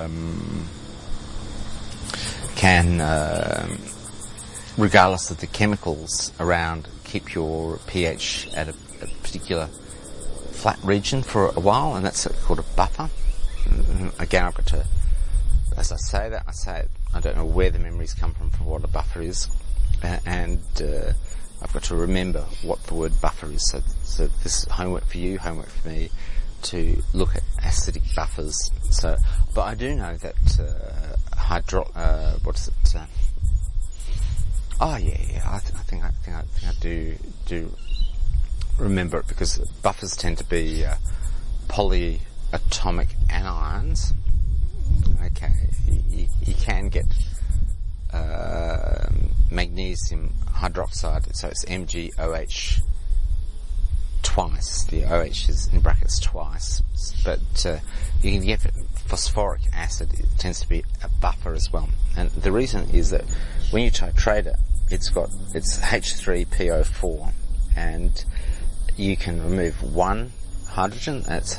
can, regardless of the chemicals around, keep your pH at a particular flat region for a while, and that's called a buffer. And again, I've got to, as I say that, I don't know where the memories come from for what a buffer is, and I've got to remember what the word buffer is. So this is homework for you, homework for me, to look at acidic buffers. So, but I do know that I think I do remember it, because buffers tend to be polyatomic anions. Okay, you can get magnesium hydroxide, so it's MgOH twice. The OH is in brackets twice, but you can get phosphoric acid. It tends to be a buffer as well, and the reason is that when you titrate it, it's H3PO4, and you can remove one hydrogen, that's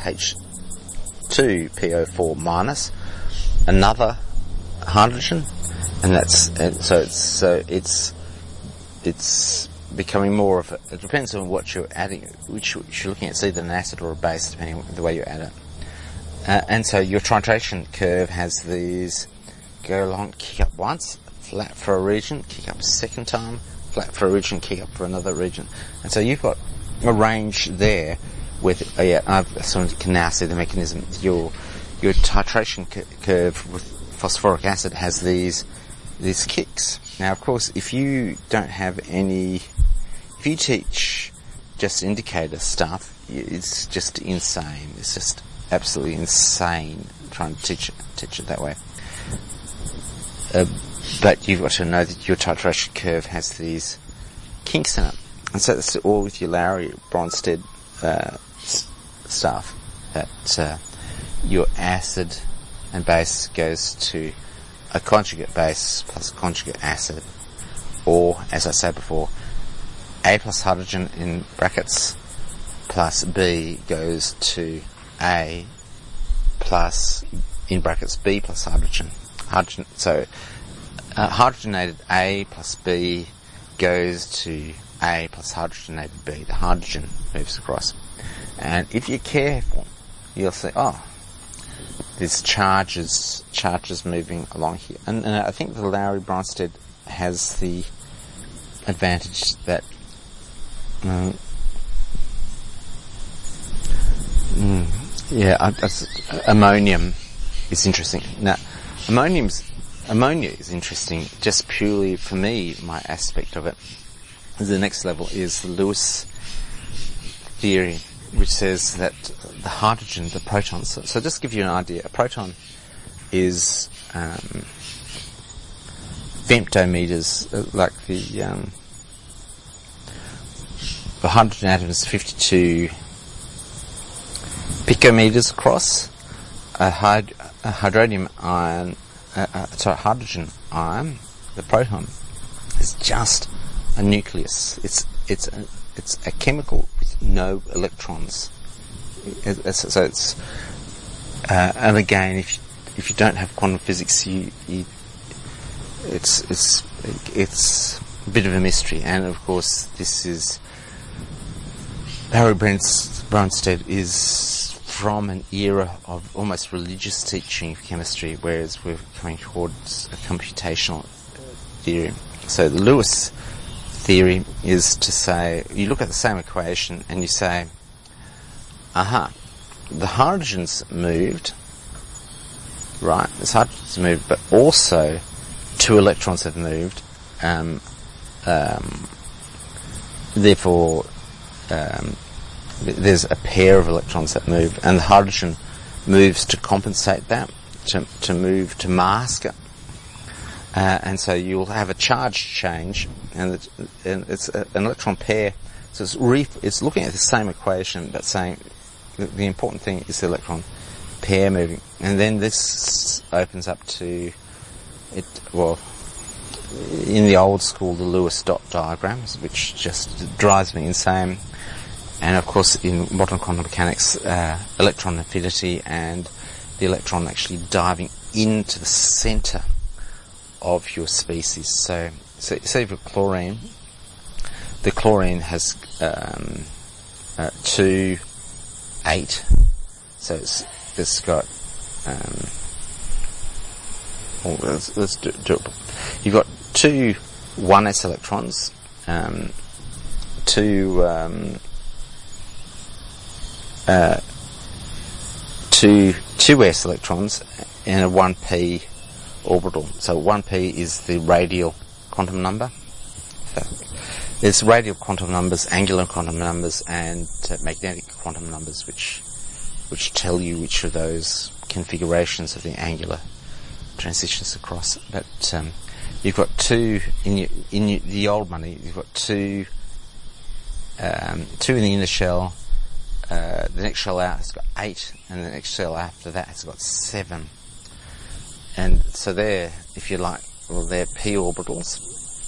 H2PO4 minus another hydrogen, and it's becoming more of it depends on what you're adding, which you're looking at. It's either an acid or a base, depending on the way you add it. And so your titration curve has these go along, kick up once, flat for a region, kick up a second time, flat for a region, kick up for another region. And so you've got a range there with, someone can now see the mechanism. Your titration curve with phosphoric acid has these kicks. Now, of course, if you teach just indicator stuff, it's just insane. It's just absolutely insane trying to teach it that way. But you've got to know that your titration curve has these kinks in it. And so that's all with your Lowry-Bronsted stuff, that your acid and base goes to a conjugate base plus a conjugate acid, or, as I said before, A plus hydrogen in brackets plus B goes to A plus, in brackets, B plus hydrogen. Hydrogenated A plus B goes to A plus hydrogenated B. The hydrogen moves across. And if you're careful, you'll see, there's charges moving along here. And I think the Lowry-Bronsted has the advantage that ammonium is interesting. Now, ammonia is interesting just purely for me. My aspect of it, the next level is the Lewis theory, which says that the hydrogen, the protons. So just to give you an idea, a proton is femtometers, like the hydrogen atom is 52 picometers across. A hydrogen ion, hydrogen ion, the proton, is just a nucleus. It's a chemical with no electrons. And again, if you don't have quantum physics, it's a bit of a mystery. And of course, this is Lowry-Bronsted is from an era of almost religious teaching of chemistry, whereas we're coming towards a computational theory. So the Lewis theory is to say, you look at the same equation and you say, the hydrogen's moved, right? This hydrogen's moved, but also 2 electrons have moved. Therefore, there's a pair of electrons that move, and the hydrogen moves to compensate that, to move, to mask it. And so you'll have a charge change, and it's an electron pair. So it's looking at the same equation, but saying the important thing is the electron pair moving. And then this opens up to it. Well, in the old school, the Lewis dot diagrams, which just drives me insane. And of course, in modern quantum mechanics, electron affinity and the electron actually diving into the center of your species. So say for chlorine, the chlorine has 2, 8. So it's got let's do it. You've got 2 1s electrons, 2 2s electrons, and a 1p orbital. So 1p is the radial quantum number. There's radial quantum numbers, angular quantum numbers, and magnetic quantum numbers, which tell you which of those configurations of the angular transitions across. But you've got 2 in the old money. You've got 2 in the inner shell. The next shell out has got 8, and the next shell after that has got 7. And so they're, if you like, they're p orbitals.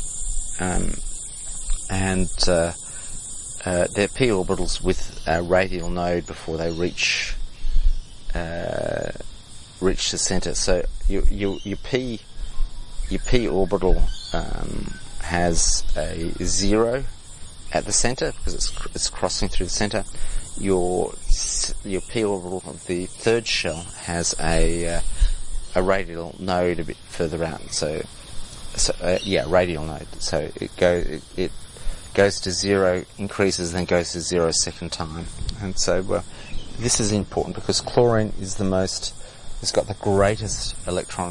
They're p orbitals with a radial node before they reach the center. So your p orbital has a 0 at the centre, because it's crossing through the centre. Your p orbital of the third shell has a radial node a bit further out. Radial node. So it goes to 0, increases, then goes to 0 second time. And so this is important because chlorine is it's got the greatest electron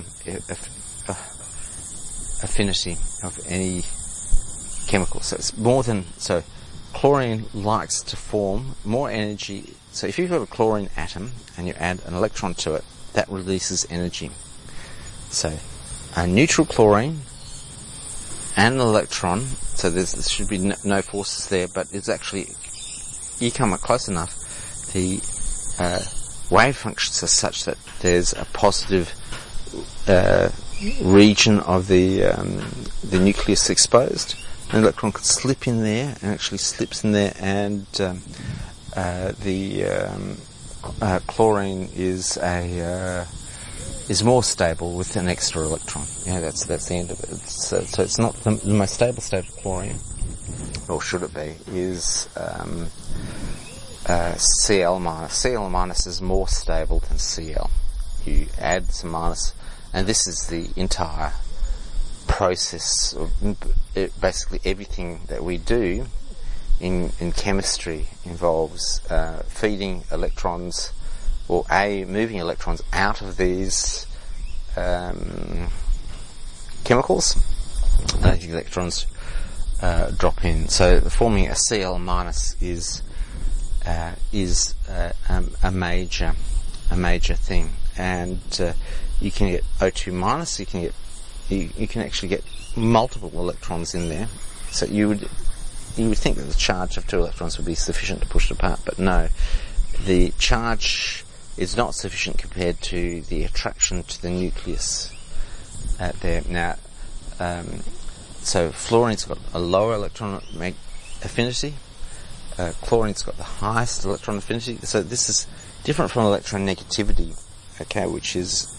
affinity of any chemical. So it's chlorine likes to form more energy. So if you've got a chlorine atom and you add an electron to it, that releases energy. So a neutral chlorine and an electron, so there should be no forces there, but it's actually, you come up close enough, the wave functions are such that there's a positive region of the nucleus exposed. An electron could slip in there, and actually slips in there, and chlorine is more stable with an extra electron. That's the end of it. So it's not the most stable state of chlorine, or should it be, is Cl minus. Cl minus is more stable than Cl. You add some minus, and this is the entire process of basically everything that we do in chemistry involves feeding electrons, or moving electrons out of these chemicals, and letting electrons drop in. So forming a Cl minus is a major thing, and you can get O2 minus. You can actually get multiple electrons in there. So you would think that the charge of 2 electrons would be sufficient to push it apart, but no, the charge is not sufficient compared to the attraction to the nucleus there. Now, so fluorine's got a lower electron affinity. Chlorine's got the highest electron affinity. So this is different from electronegativity, which is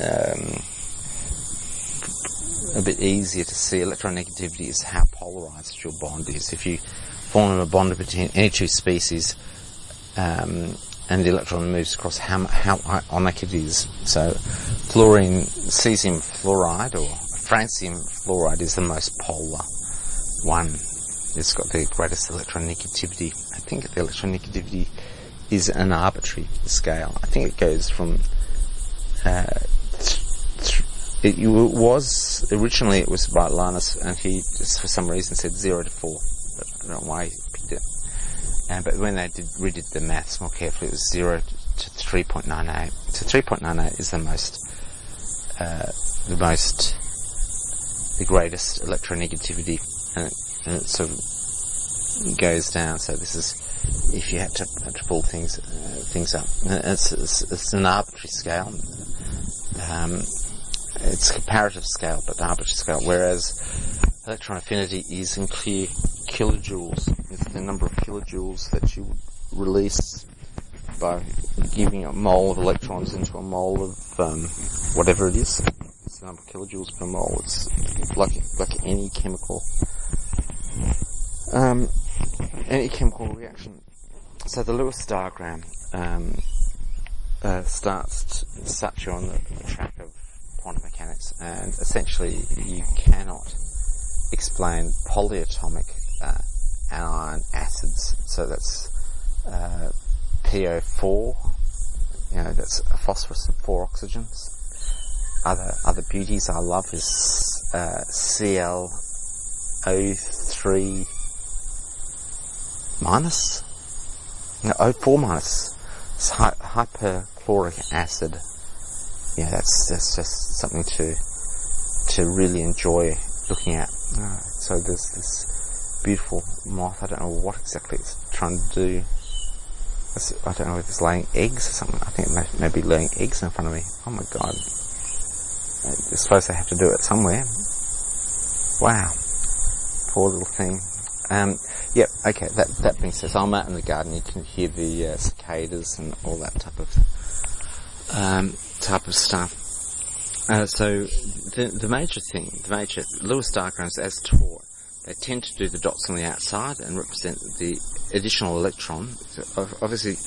a bit easier to see. Electronegativity is how polarized your bond is. If you form a bond between any two species, and the electron moves across, how ionic it is. So fluorine, cesium fluoride or francium fluoride is the most polar one. It's got the greatest electronegativity. I think the electronegativity is an arbitrary scale. I think it goes from originally it was by Linus, and he just for some reason said 0 to 4. But I don't know why he picked it. But when they redid the maths more carefully, it was 0 to 3.98. So 3.98 is the greatest electronegativity, and it sort of goes down. So this is if you had to pull things up. It's an arbitrary scale. It's a comparative scale, but an arbitrary scale. Whereas electron affinity is in clear kilojoules. It's the number of kilojoules that you would release by giving a mole of electrons into a mole of whatever it is. It's the number of kilojoules per mole. It's like any chemical reaction. So the Lewis diagram starts you on the track of quantum mechanics, and essentially you cannot explain polyatomic anion acids. So that's PO4, that's a phosphorus and 4 oxygens. Other beauties I love is ClO3 minus, O4 minus. It's hyperchloric acid. That's just something to really enjoy looking at. So there's this beautiful moth. I don't know what exactly it's trying to do. I don't know if it's laying eggs or something. I think it may be laying eggs in front of me. Oh my god. I suppose they have to do it somewhere. Wow. Poor little thing. Okay, that being said, so I'm out in the garden, you can hear the cicadas and all that type of stuff. So the major Lewis diagrams as taught, they tend to do the dots on the outside and represent the additional electron. So obviously,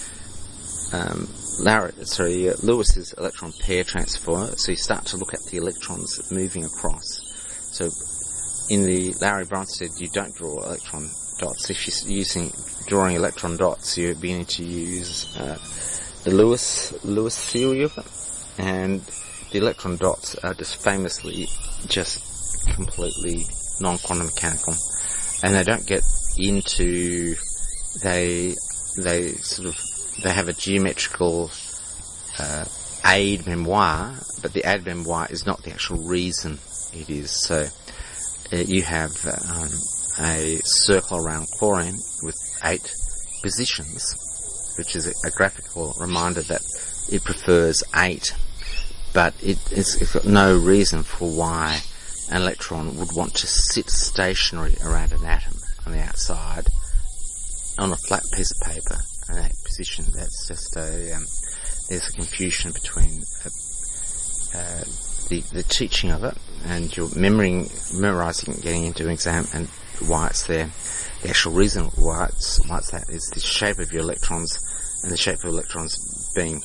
Lewis's electron pair transfer, so you start to look at the electrons moving across. So in the Lowry-Bronsted, you don't draw electron dots. If you're drawing electron dots, you're beginning to use the Lewis theory of it, and the electron dots are just famously just completely non-quantum mechanical, and they don't get into they have a geometrical aide-memoire, but the aide-memoire is not the actual reason it is. So you have a circle around chlorine with 8 positions, which is a graphical reminder that it prefers 8, but it's got no reason for why an electron would want to sit stationary around an atom on the outside on a flat piece of paper in 8 position. That's just there's a confusion between the teaching of it and your memorizing, getting into an exam, and why it's there. The actual reason why it's that is the shape of your electrons, and the shape of electrons being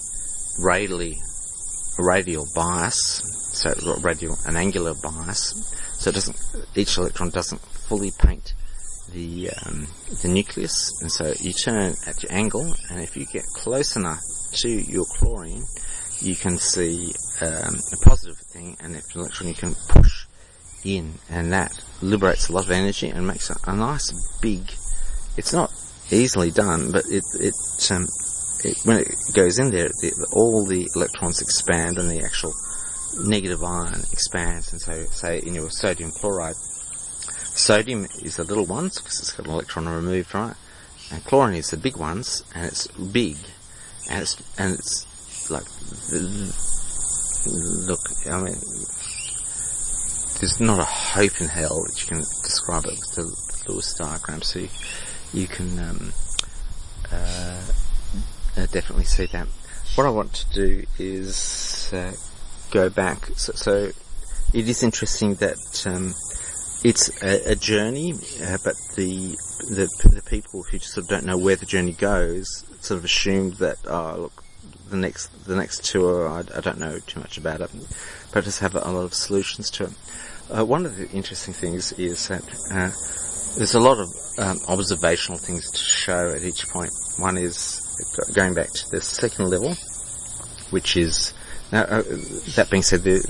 radial bias, so radial and angular bias. So each electron doesn't fully paint the nucleus, and so you turn at your angle, and if you get close enough to your chlorine, you can see a positive thing, and if an electron you can push in, and that liberates a lot of energy and makes a nice big. It's not easily done, but when it goes in there, all the electrons expand, and the actual negative ion expands. And so, say in your sodium chloride, sodium is the little ones because it's got an electron removed, right? And chlorine is the big ones, and it's big, and it's like, look, I mean, there's not a hope in hell that you can describe it with the Lewis diagram. So you can definitely see that. What I want to do is go back. So it is interesting that it's a journey, but the people who just sort of don't know where the journey goes sort of assume that, look, the next tour, I don't know too much about it, but I just have a lot of solutions to it. One of the interesting things is that there's a lot of observational things to show at each point. One is going back to the second level, which is, now, that being said, there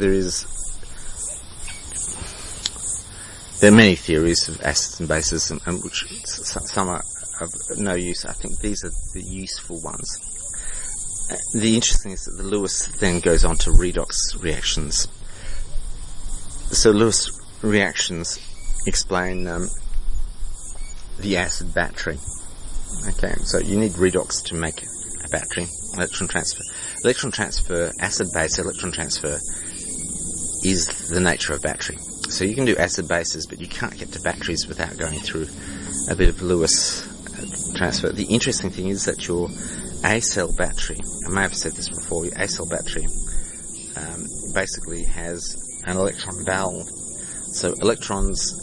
are many theories of acids and bases, and which some are of no use. I think these are the useful ones. The interesting is that the Lewis then goes on to redox reactions. So Lewis reactions explain the acid battery. Okay, so you need redox to make a battery. Electron transfer, acid-base electron transfer is the nature of battery. So you can do acid bases, but you can't get to batteries without going through a bit of Lewis transfer. The interesting thing is that your A-cell battery, I may have said this before, your A-cell battery basically has an electron valve. So electrons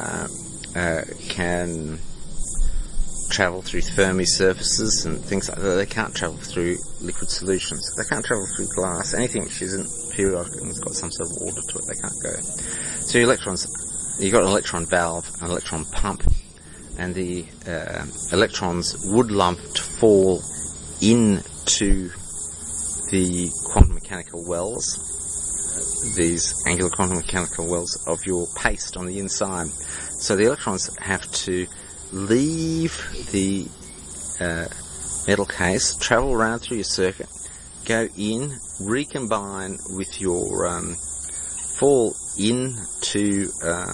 can travel through Fermi surfaces and things like that. They can't travel through liquid solutions. They can't travel through glass. Anything which isn't periodic and has got some sort of order to it, they can't go. So your electrons, you've got an electron valve, an electron pump, and the electrons would love to fall into the quantum mechanical wells, these angular quantum mechanical wells of your paste on the inside. So the electrons have to leave the metal case, travel around through your circuit, go in, recombine with your fall into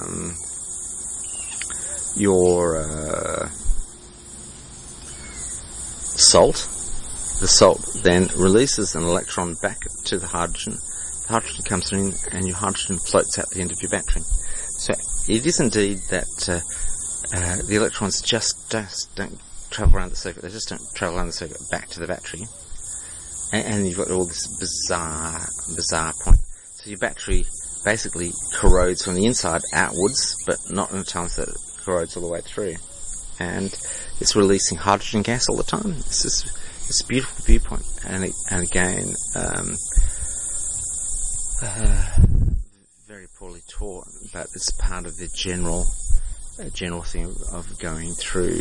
your salt. The salt then releases an electron back to the hydrogen. The hydrogen comes in, and your hydrogen floats out the end of your battery. So it is indeed that the electrons just don't travel around the circuit. They just don't travel around the circuit back to the battery. And you've got all this bizarre point. So your battery basically corrodes from the inside outwards, but not in the times that corrodes all the way through. And it's releasing hydrogen gas all the time. This a beautiful viewpoint. And again, very poorly taught, but it's part of the general thing of going through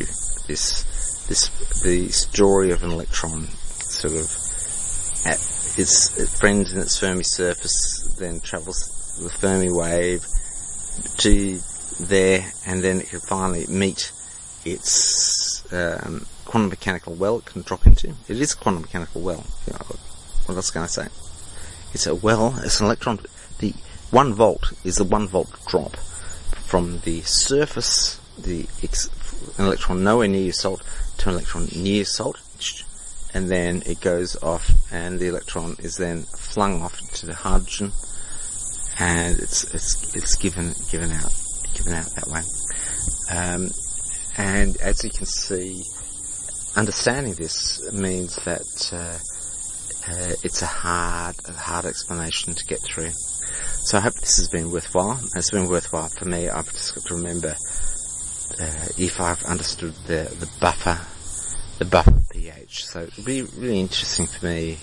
the story of an electron sort of at its friend in its Fermi surface, then travels the Fermi wave to there, and then it can finally meet its quantum mechanical well it can drop into. It is a quantum mechanical well. You know, what else can I say? It's a well, it's an electron. The 1 volt is the 1 volt drop from the surface, an electron nowhere near your salt to an electron near your salt, and then it goes off, and the electron is then flung off to the hydrogen, and it's given out that way. And as you can see, understanding this means that it's a hard explanation to get through. So I hope this has been worthwhile. It's been worthwhile for me. I've just got to remember if I've understood the buffer pH. So it'll be really interesting for me.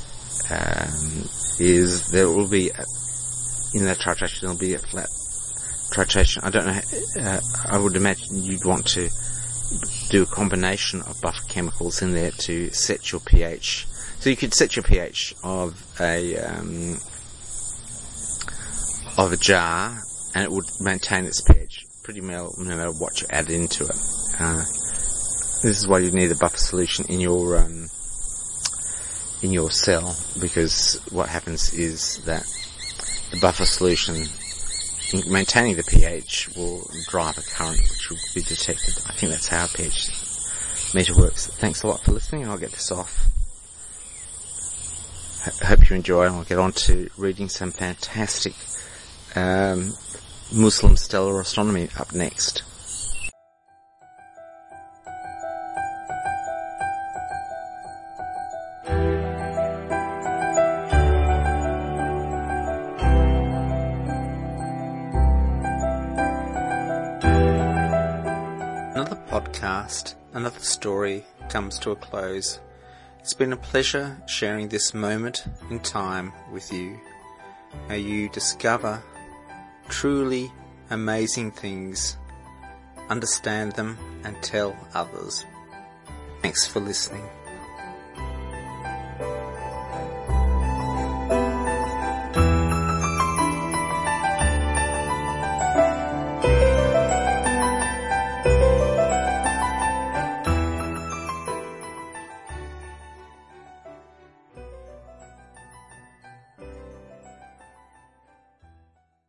Is there will be in that titration there'll be a flat titration. I don't know. I would imagine you'd want to do a combination of buffer chemicals in there to set your pH. So you could set your pH of a jar, and it would maintain its pH pretty well no matter what you add into it. This is why you need a buffer solution in your cell, because what happens is that the buffer solution, in maintaining the pH, will drive a current which will be detected. I think that's how a pH meter works. Thanks a lot for listening. I'll get this off. Hope you enjoy. I'll get on to reading some fantastic Muslim stellar astronomy up next. Another podcast, another story comes to a close. It's been a pleasure sharing this moment in time with you. May you discover truly amazing things, understand them, and tell others. Thanks for listening.